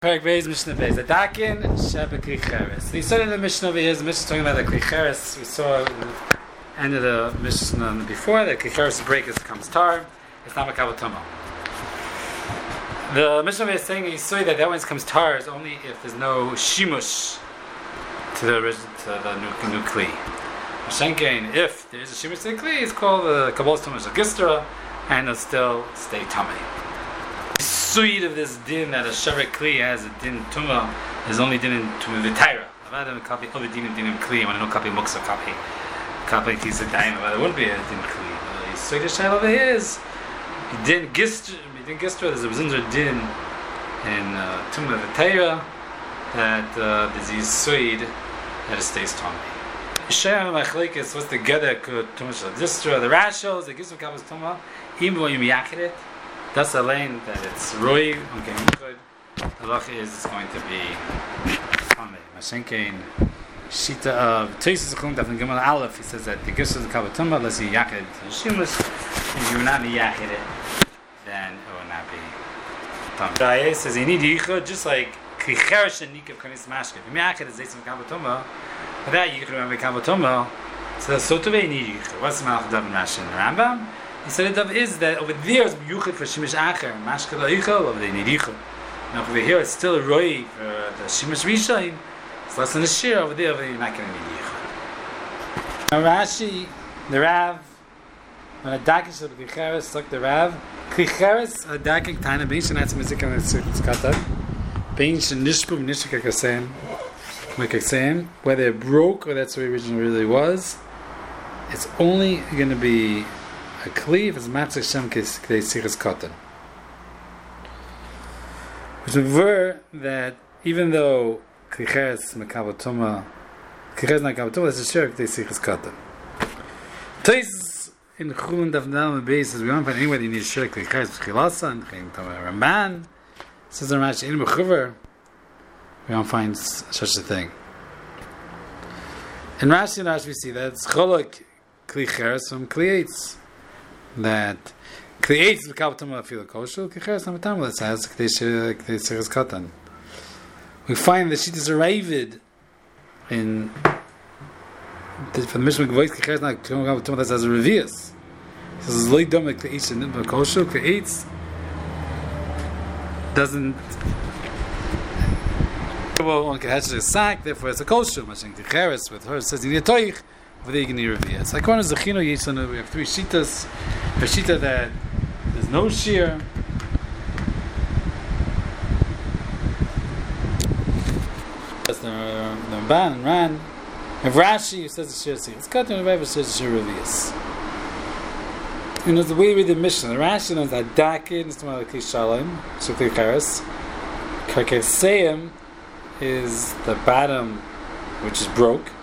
Perek Beis Mishnah Beis Adakin Sheba Kli Cheres. The start of the Mishnah over here is the Mishnah talking about the Kli Cheres. We saw at the end of the Mishnah before that Kli Cheres break becomes tar. It's not Makabel Tuma. The Mishnah is saying you saw that one comes tar is only if there's no shimush to the new Kli. Shenkein, if there is a shimush to the Kli, it's called the Kabbalah Tuma Shagistra, and it'll still stay tummy. Suit of this din that a shavar kli has a din tuma is only din in tuma v'tayra. I've had a copy of a din in kli. When I know copy muksa copy kisa daim. There wouldn't be a din kli. So the shayla over here is din gistra. There's a b'zinzer din in tuma v'tayra that there's a suit that it stays tummy. Shayla machlekes what's the gedek tuma shadistra. The rashos the gistra kabas tuma even when you miyakid it. That's a lane that it's roi, okay, good. The halacha is it's going to be Tamei. Mashenkein Shita of Teisus Chum Daf Gimel Aleph. He says that the gifts of the Kabbalah Tumah, unless you yakid Shimus, and you will not yakid it, then it will not be Tamei. Raya says you need yichud just like Kli Cheres and Nikav Kanis Mashke. If you yakid it, Zeitzim Kabbalah Tumah, without yichud remember Kabbalah Tumah, so to be need yichud. What's the Malach Dav and Rashi in the Rambam? He said it is that over there is yuchid for shimish acher, mashke la'ichel, over there nidichel. Now over here it's still a roi for the shimish rishayim. It's less than a shir over there you're not going to need yichud. Now Rashi, the Rav, when a dakish of the Klicheres, look the Rav, Klicheres, a dakik taina, bein shenatz mizik and it's kata, bein shenishpu nishka kakseim, whether it broke or that's what it originally really was, it's only going to be a cleave is matzah shem k'dei sichas katan. Which is that even though klicheres mekabel tuma, klicheres not kabel tuma, that's a shir k'dei sichas katan. Tois in Chulun Daf Daled says we don't find anywhere that you need shir klicheres b'chilasa and Chaim Ramban says in Rashi in Mechuver we don't find such a thing. In Rashi we see that it's cholok klicheres from klietz. That creates the Kabbalah Tumah feel kosher, Klicheres Namatam that says K'dei Sichas Katan. We find the Shittas Aravid in for the Mishnah Gvois Klicheres not Kabbalah Tumah that says a Revius. It says Loi Dome Klietz and Nidma Kosher, Klietz doesn't one can hatch a sack, therefore it's a kosher. Mashing Klicheres with her says in Yetoich. Like one is the Chino Yisana, we have three shitas. A shita that there's no shear. That's the Ramban and Ran. If Rashi says the shear see, it's cut and the Bible says shear revius. You know the way we read the Mishnah. The Rashi knows that Dakin is the Kli Shalom, so Kli Cheres. Karkeseim is the bottom, which is broke.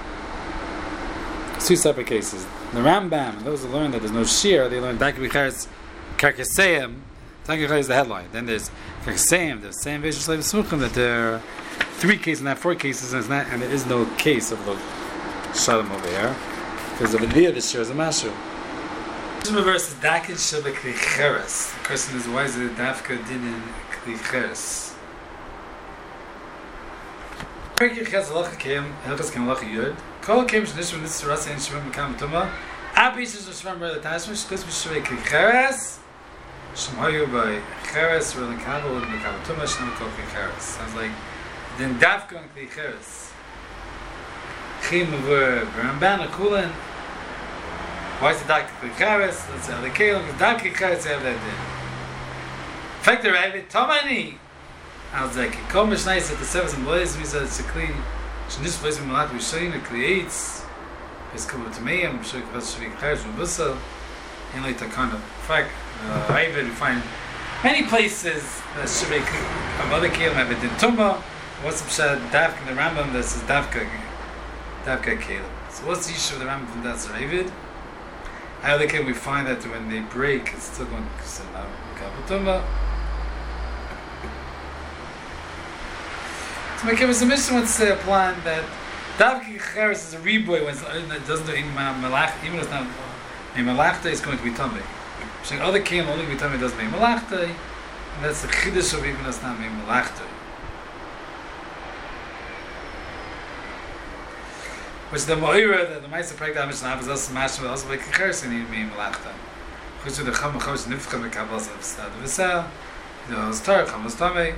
Two separate cases. The Rambam, those who learn that there's no shear, they learn Daki B'Charetz Karkeseim. Daki B'Charetz is the headline. Then there's Karkeseim, the same Veshus Lev Smuchim, that there are three cases, not four cases, and there is no case of the Shalom over here. Because over there, the shear is a Mashu. This verse is Daki Sheba Kli Cheres. The question is, why is it Dafka Dinin Kli Cheres? Perek Yechaz Halacha Kem, Hilchas Kem Halacha Yud. Kol Kem Shnishim Nitzis Rasa and Shemem Mekam Tuma. Abis is Shemem Rela Tashmish. Klis B'Shvei Kli Cheres. Shemayu by Cheres Rela Kabel Mekam Tuma. Shnam Kol Kli Cheres. Sounds like then Dafka on Kli Cheres. Chim over Ramban Akulan. Why is the Dafka Kli Cheres? Let's say the Kelim is Dafka Kli Cheres. Have that din. Fact the Ravid Tomani. I was like, Kol Mishnais at the Sevas and Blaze, we said it's a clean. Shnis Blaze and Malat, we show you the creates. It's Kabbalah Tumah, I'm sure it's Shavik Cheres from Bussel. And like Takana. In fact, Ravid, we find many places that Shavik, other Kelim have it in Tumah. What's the Pshat Davka in the Rambam that says Davka Kelim. So what's the issue of the Rambam from that Ravid? How can we find that when they break, it's still going to say Kabbalah Tumah. So my kid was a mission wants to say a plan that Davki Cheres is a reboy when it doesn't do in Malach, even if it's not a Malachta, it's going to be Tamei. Saying other Kim only be Tamei doesn't mean Malachta, and that's the Chiddush of even if it's not Malachta. which the Moira, the Meister Prek, the Mishnah, is also Mashma, also by Kicheres, and he'd be in Malachta. Which the Chama Chosh Nifcha Mekabos of Stad Vissel, the Ostar, Chamas Tamei.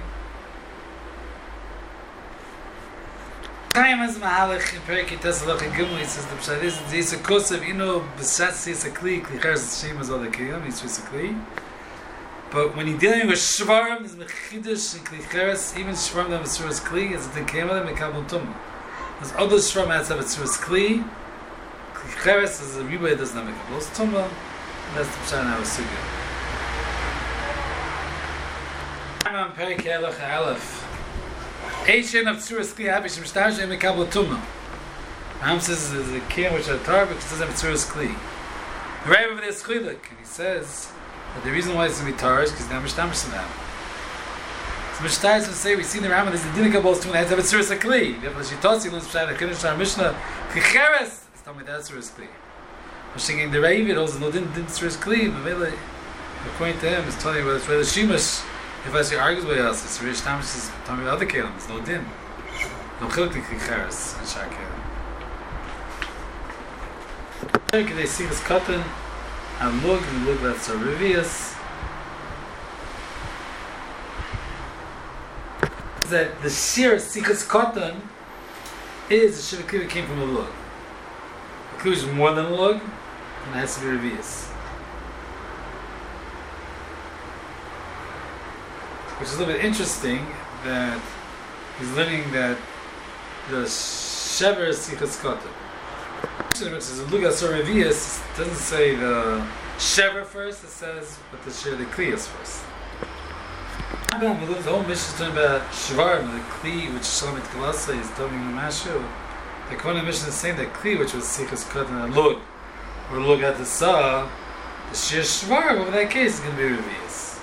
Chaim has Mahalach in Perek Yites Alach in Gimel, he says the Pshat is, it's a Kosev, B'Shatz is a Kli, Klicheres Shem is all the Kiyam, he's just a Kli. But when you're dealing with Shvarim, there's Mechidush and Klicheres, even Shvarim that have Tzuras Kli, is the Kiyam and Mekabel Tumah. There's other Shvarim that have Tzuras Kli, Klicheres is a Rebbe that doesn't have Mekabel Tumah, and that's the Pshat now is Sugya. Ramam Perek Yelach Aleph. Eishen of Tzuras Kli Habish Mishtash and Mekabel Tumah. Ram says there's a Kiyam which are Tar because it doesn't have Tzuras Kli. The Rebbe over there is Chiluk, and he says but the reason why it's going to be Torah is because they're Mishtamish in them. So Mishtamish will say, we see in the Rambam, there's a Dinika Bol Stun, they have to have a Tzuras Akli. Therefore, Shitotzi, learns Pshat, Kiddush, our Mishnah, Chicheres, it's telling me that's Tzuras Kli. But thinking the Ravid also, no, didn't Tzuras Kli, but really, according to him, it's telling you whether it's really Shemesh, if I say argues with us, it's really Mishtamish is telling me the other Kelim, it's no Din. No Chiluk to Chicheres, and Shar Kelim. They see this cotton, and look that's a revius. That the sheer Sichas Cotton is the Shiva Kli that came from a lug. The Kli is more than a lug, and it has to be revius. Which is a little bit interesting that he's learning that the Shever is Sichas Cotton. Which is a Lugas or Revius, it doesn't say the Shever first, it says, but the Shever, the Kli is first. The whole mission is talking about Shvar, the Kli, which Shalomit Kalasa is talking about Mashu. The Kona mission is saying that Kli, which was Sichas Katan and Lug, or Lug at the Sa, the Shir Shvar, over that case, is going to be Revius.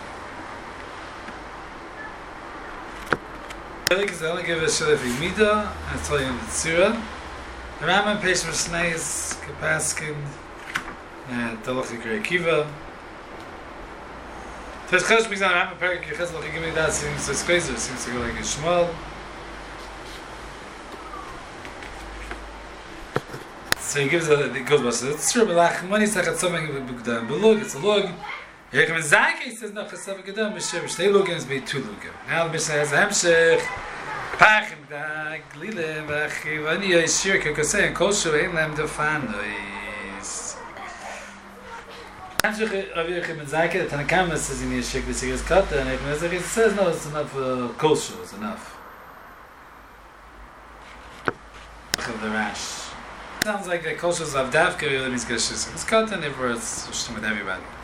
I only give a Shalef Yimida, and I tell you in the Tzira. The Rambam Peish Mishneh is Kapaskin Talach Yikri Akiva. There's Chesh Mizan Rambam Perek Yiches Lach Yigimei Dat seems to Skaizer, seems to go like a Shmuel. So he gives it goes back. So it's true, but like money is like something Bugdam Belug, it's a lug. Yechem Zayke he says no Chesav Gedam Mishneh Shtei Lugim is be two Lugim. Now the Mishneh has a Hemshech. Pach im Tag, Glile, Vachi, Vani Yishir, Kekosei, and Koshu, Ein Lem Defanois. Hamshech Rav Yechim and Zayke, the Tanakama says in Yishik, the Sigas Kata, and Ibn Ezek says, no, it's enough Koshu, it's enough. Of the Rash. Sounds like the Koshu is Avdavka, really means Geshis. It's Kata, and therefore it's Shtum with everybody.